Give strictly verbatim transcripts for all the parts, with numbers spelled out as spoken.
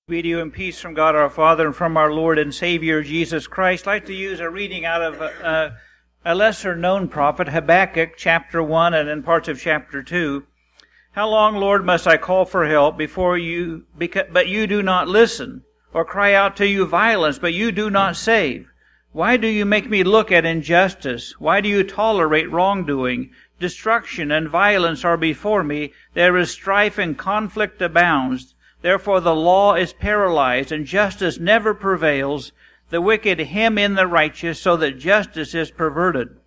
Be to you and peace from God our Father and from our Lord and Savior Jesus Christ. I'd like to use a reading out of a, a lesser-known prophet, Habakkuk, chapter one, and then parts of chapter two. How long, Lord, must I call for help before you, but you do not listen, or cry out to you violence, but you do not save? Why do you make me look at injustice? Why do you tolerate wrongdoing? Destruction and violence are before me. There is strife and conflict abounds. Therefore the law is paralyzed, and justice never prevails. The wicked hem in the righteous, so that justice is perverted.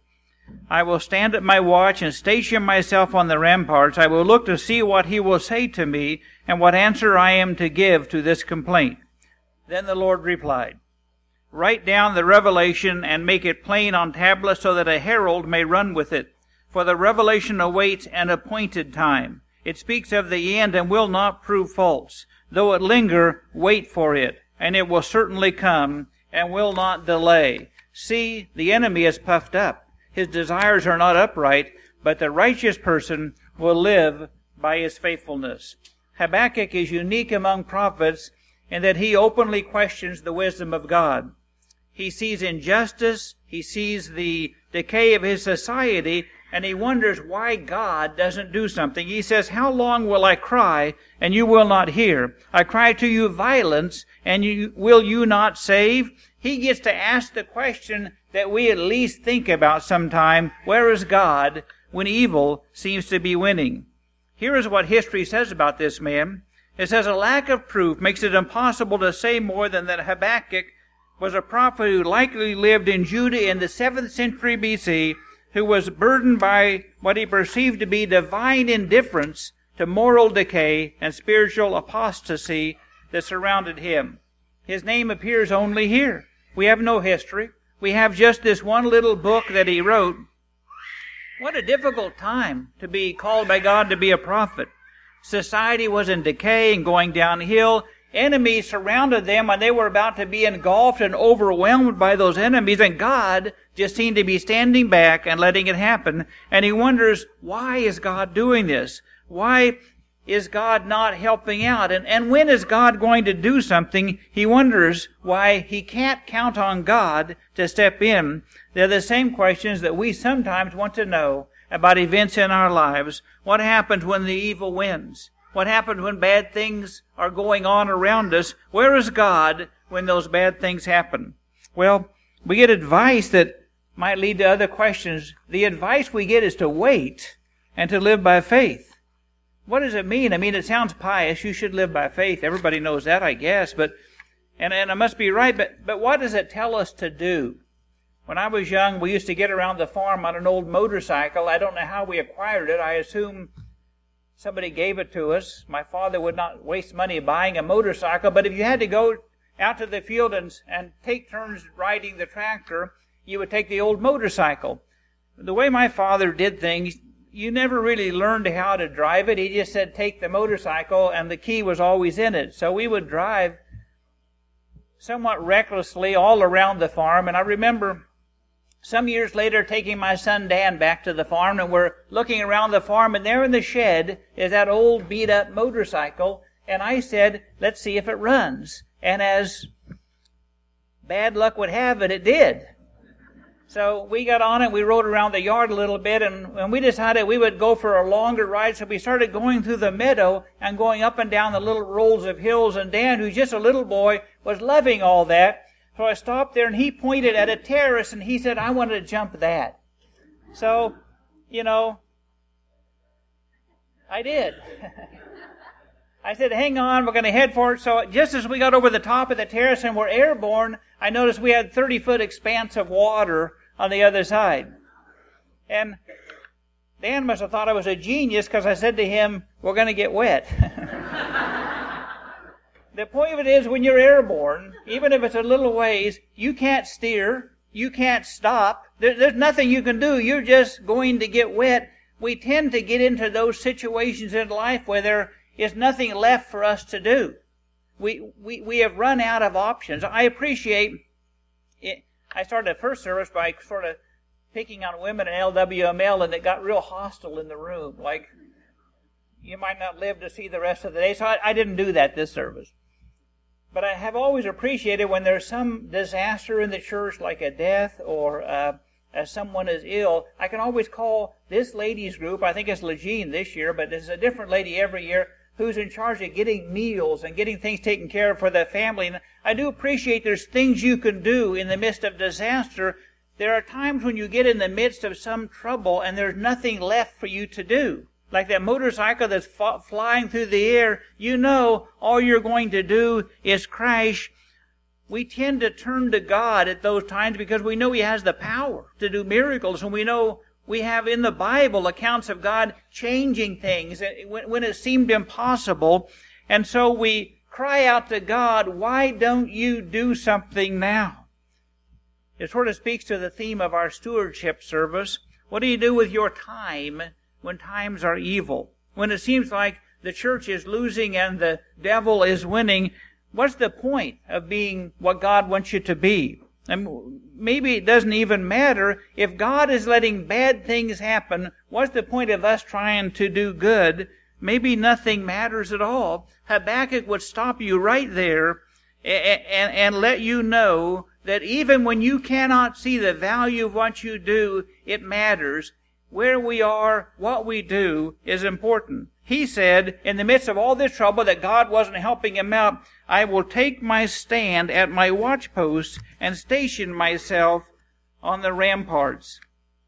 I will stand at my watch and station myself on the ramparts. I will look to see what he will say to me, and what answer I am to give to this complaint. Then the Lord replied, Write down the revelation and make it plain on tablets, so that a herald may run with it. For the revelation awaits an appointed time. It speaks of the end and will not prove false. Though it linger, wait for it, and it will certainly come, and will not delay. See, the enemy is puffed up. His desires are not upright, but the righteous person will live by his faithfulness. Habakkuk is unique among prophets in that he openly questions the wisdom of God. He sees injustice, he sees the decay of his society, and he wonders why God doesn't do something. He says, How long will I cry, and you will not hear? I cry to you violence, and you, will you not save? He gets to ask the question that we at least think about sometime. Where is God when evil seems to be winning? Here is what history says about this man. It says, A lack of proof makes it impossible to say more than that Habakkuk was a prophet who likely lived in Judah in the seventh century B C, who was burdened by what he perceived to be divine indifference to moral decay and spiritual apostasy that surrounded him. His name appears only here. We have no history. We have just this one little book that he wrote. What a difficult time to be called by God to be a prophet. Society was in decay and going downhill. Enemies surrounded them, and they were about to be engulfed and overwhelmed by those enemies, and God just seemed to be standing back and letting it happen. And he wonders, why is God doing this? Why is God not helping out? And, and when is God going to do something? He wonders why he can't count on God to step in. They're the same questions that we sometimes want to know about events in our lives. What happens when the evil wins? What happens when bad things are going on around us? Where is God when those bad things happen? Well, we get advice that might lead to other questions. The advice we get is to wait and to live by faith. What does it mean? I mean, it sounds pious. You should live by faith. Everybody knows that, I guess. But and, and I must be right, but, but what does it tell us to do? When I was young, we used to get around the farm on an old motorcycle. I don't know how we acquired it. I assume somebody gave it to us. My father would not waste money buying a motorcycle, but if you had to go out to the field and, and take turns riding the tractor, you would take the old motorcycle. The way my father did things, you never really learned how to drive it. He just said, take the motorcycle, and the key was always in it. So we would drive somewhat recklessly all around the farm, and I remember some years later, taking my son Dan back to the farm, and we're looking around the farm, and there in the shed is that old beat-up motorcycle, and I said, let's see if it runs. And as bad luck would have it, it did. So we got on it, we rode around the yard a little bit, and, and we decided we would go for a longer ride, so we started going through the meadow and going up and down the little rolls of hills, and Dan, who's just a little boy, was loving all that. So I stopped there, and he pointed at a terrace, and he said, I want to jump that. So, you know, I did. I said, hang on, we're going to head for it. So just as we got over the top of the terrace and were airborne, I noticed we had thirty-foot expanse of water on the other side. And Dan must have thought I was a genius, because I said to him, we're going to get wet. The point of it is, when you're airborne, even if it's a little ways, you can't steer, you can't stop. There, there's nothing you can do. You're just going to get wet. We tend to get into those situations in life where there is nothing left for us to do. We we we have run out of options. I appreciate it. I started the first service by sort of picking on women in L W M L, and it got real hostile in the room. Like, you might not live to see the rest of the day. So I, I didn't do that this service. But I have always appreciated when there's some disaster in the church, like a death or uh, as someone is ill, I can always call this ladies group, I think it's Legine this year, but there's a different lady every year who's in charge of getting meals and getting things taken care of for the family. And I do appreciate there's things you can do in the midst of disaster. There are times when you get in the midst of some trouble and there's nothing left for you to do. Like that motorcycle that's f- flying through the air, you know all you're going to do is crash. We tend to turn to God at those times because we know He has the power to do miracles, and we know we have in the Bible accounts of God changing things when it seemed impossible. And so we cry out to God, why don't you do something now? It sort of speaks to the theme of our stewardship service. What do you do with your time when times are evil? When it seems like the church is losing and the devil is winning, what's the point of being what God wants you to be? And maybe it doesn't even matter. If God is letting bad things happen, what's the point of us trying to do good? Maybe nothing matters at all. Habakkuk would stop you right there and, and, and let you know that even when you cannot see the value of what you do, it matters. Where we are, what we do is important. He said, in the midst of all this trouble, that God wasn't helping him out, I will take my stand at my watchpost and station myself on the ramparts.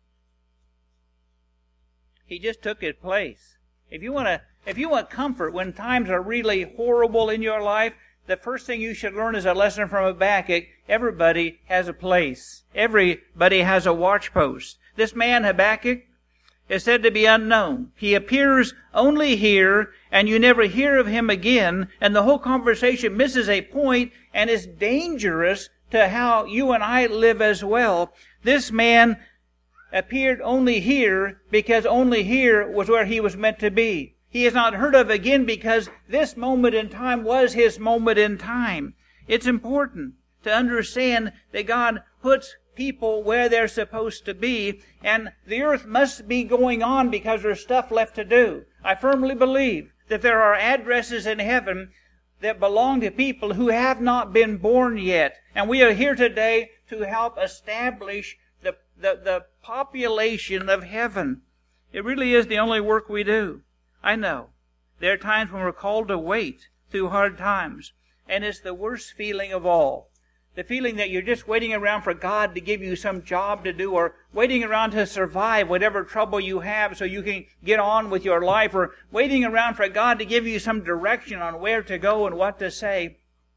He just took his place. If you want to, if you want comfort when times are really horrible in your life, the first thing you should learn is a lesson from Habakkuk. Everybody has a place. Everybody has a watchpost. This man, Habakkuk, is said to be unknown. He appears only here, and you never hear of him again, and the whole conversation misses a point and is dangerous to how you and I live as well. This man appeared only here because only here was where he was meant to be. He is not heard of again because this moment in time was his moment in time. It's important to understand that God puts people where they're supposed to be, and the earth must be going on because there's stuff left to do. I firmly believe that there are addresses in heaven that belong to people who have not been born yet, and we are here today to help establish the, the, the population of heaven. It really is the only work we do. I know. There are times when we're called to wait through hard times, and it's the worst feeling of all. The feeling that you're just waiting around for God to give you some job to do, or waiting around to survive whatever trouble you have so you can get on with your life, or waiting around for God to give you some direction on where to go and what to say.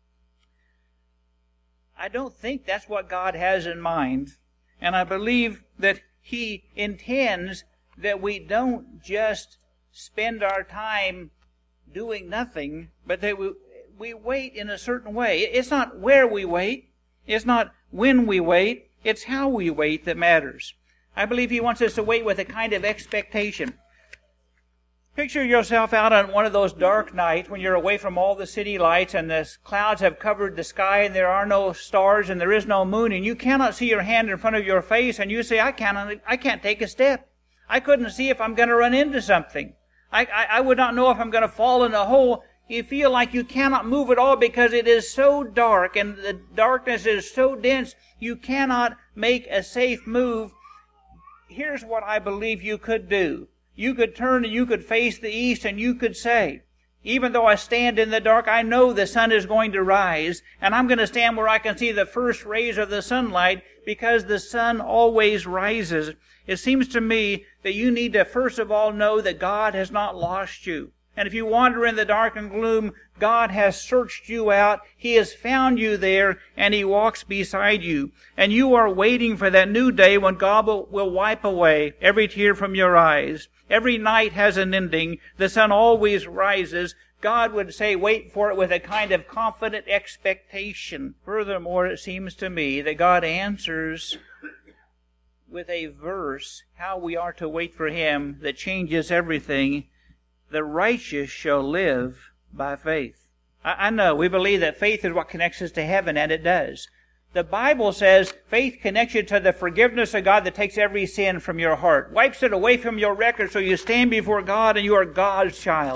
I don't think that's what God has in mind. And I believe that He intends that we don't just spend our time doing nothing, but that we, we wait in a certain way. It's not where we wait. It's not when we wait. It's how we wait that matters. I believe He wants us to wait with a kind of expectation. Picture yourself out on one of those dark nights when you're away from all the city lights and the clouds have covered the sky and there are no stars and there is no moon, and you cannot see your hand in front of your face, and you say, I can't, I can't take a step. I couldn't see if I'm going to run into something. I, I, I would not know if I'm going to fall in a hole. You feel like you cannot move at all because it is so dark and the darkness is so dense you cannot make a safe move. Here's what I believe you could do. You could turn and you could face the east and you could say, even though I stand in the dark, I know the sun is going to rise, and I'm going to stand where I can see the first rays of the sunlight because the sun always rises. It seems to me that you need to first of all know that God has not lost you. And if you wander in the dark and gloom, God has searched you out. He has found you there, and He walks beside you. And you are waiting for that new day when God will, will wipe away every tear from your eyes. Every night has an ending. The sun always rises. God would say, wait for it with a kind of confident expectation. Furthermore, it seems to me that God answers with a verse how we are to wait for Him that changes everything. The righteous shall live by faith. I, I know we believe that faith is what connects us to heaven, and it does. The Bible says faith connects you to the forgiveness of God that takes every sin from your heart, wipes it away from your record so you stand before God and you are God's child.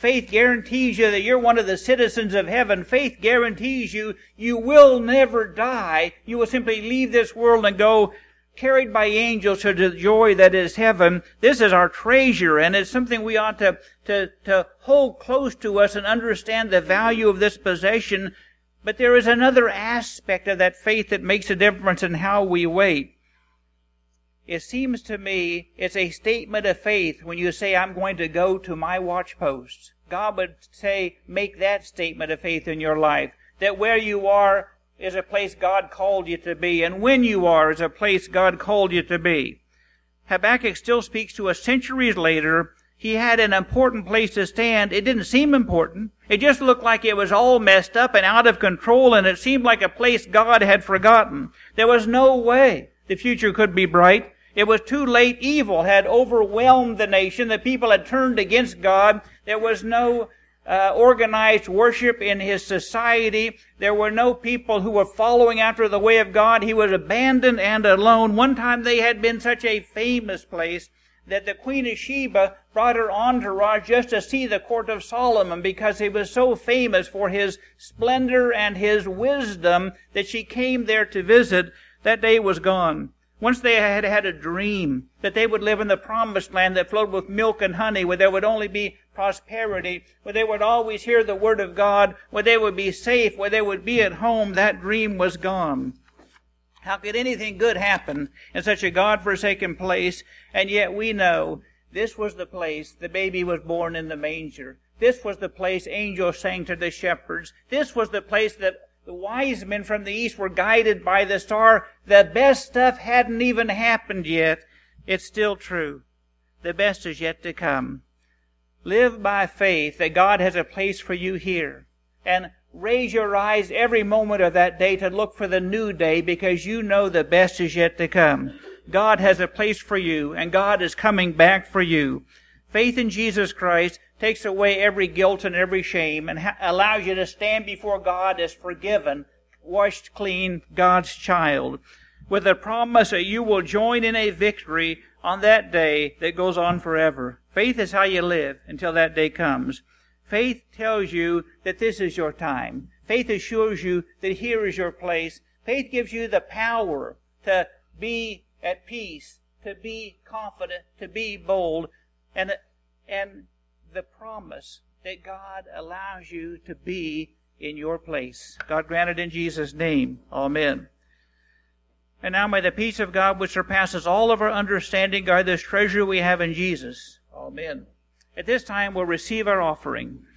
Faith guarantees you that you're one of the citizens of heaven. Faith guarantees you you will never die. You will simply leave this world and go carried by angels to the joy that is heaven. This is our treasure, and it's something we ought to, to, to hold close to us and understand the value of this possession. But there is another aspect of that faith that makes a difference in how we wait. It seems to me it's a statement of faith when you say, I'm going to go to my watch post. God would say, make that statement of faith in your life, that where you are is a place God called you to be, and when you are is a place God called you to be. Habakkuk still speaks to us centuries later. He had an important place to stand. It didn't seem important. It just looked like it was all messed up and out of control, and it seemed like a place God had forgotten. There was no way the future could be bright. It was too late. Evil had overwhelmed the nation. The people had turned against God. There was no Uh, organized worship in his society. There were no people who were following after the way of God. He was abandoned and alone. One time they had been such a famous place that the Queen of Sheba brought her entourage just to see the court of Solomon, because he was so famous for his splendor and his wisdom that she came there to visit. That day was gone. Once they had had a dream that they would live in the promised land that flowed with milk and honey, where there would only be prosperity, where they would always hear the word of God, where they would be safe, where they would be at home. That dream was gone. How could anything good happen in such a God-forsaken place? And yet we know this was the place the baby was born in the manger. This was the place angels sang to the shepherds. This was the place that the wise men from the east were guided by the star. The best stuff hadn't even happened yet. It's still true. The best is yet to come. Live by faith that God has a place for you here. And raise your eyes every moment of that day to look for the new day, because you know the best is yet to come. God has a place for you, and God is coming back for you. Faith in Jesus Christ takes away every guilt and every shame and ha- allows you to stand before God as forgiven, washed clean, God's child, with the promise that you will join in a victory on that day that goes on forever. Faith is how you live until that day comes. Faith tells you that this is your time. Faith assures you that here is your place. Faith gives you the power to be at peace, to be confident, to be bold, and, and the promise that God allows you to be in your place. God grant it in Jesus' name. Amen. And now may the peace of God, which surpasses all of our understanding, guard this treasure we have in Jesus. Amen. At this time, we'll receive our offering.